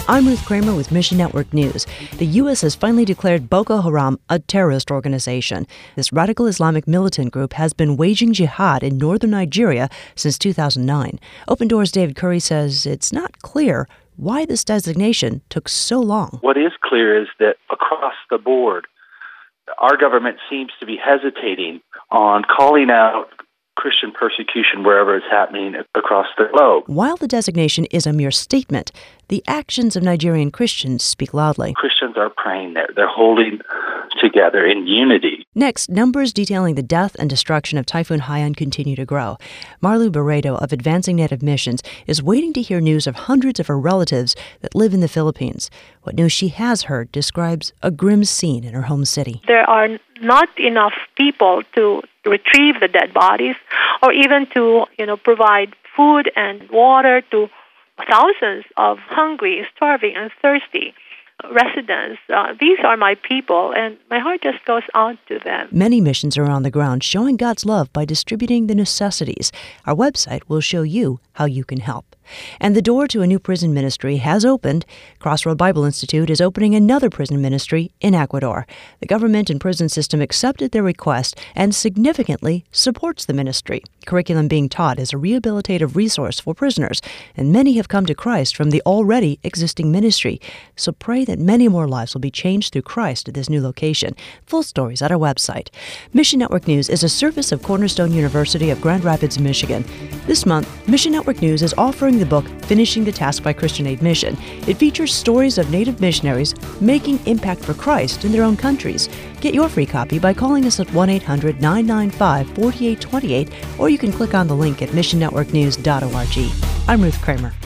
I'm Ruth Kramer with Mission Network News. The U.S. has finally declared Boko Haram a terrorist organization. This radical Islamic militant group has been waging jihad in northern Nigeria since 2009. Open Doors' David Curry says it's not clear why this designation took so long. What is clear is that across the board, our government seems to be hesitating on calling out Christian persecution wherever it's happening across the globe. While the designation is a mere statement, the actions of Nigerian Christians speak loudly. Christians are praying there. They're holding together in unity. Next, numbers detailing the death and destruction of Typhoon Haiyan continue to grow. Marlu Barredo of Advancing Native Missions is waiting to hear news of hundreds of her relatives that live in the Philippines. What news she has heard describes a grim scene in her home city. There are not enough people to retrieve the dead bodies or even to, provide food and water to thousands of hungry, starving, and thirsty residents. These are my people, and my heart just goes out to them. Many missions are on the ground showing God's love by distributing the necessities. Our website will show you how you can help. And the door to a new prison ministry has opened. Crossroad Bible Institute is opening another prison ministry in Ecuador. The government and prison system accepted their request and significantly supports the ministry. Curriculum being taught is a rehabilitative resource for prisoners, and many have come to Christ from the already existing ministry. So pray that many more lives will be changed through Christ at this new location. Full stories at our website. Mission Network News is a service of Cornerstone University of Grand Rapids, Michigan. This month, Mission Network News is offering the book Finishing the Task by Christian Aid Mission. It features stories of Native missionaries making impact for Christ in their own countries. Get your free copy by calling us at 1-800-995-4828, or you can click on the link at missionnetworknews.org. I'm Ruth Kramer.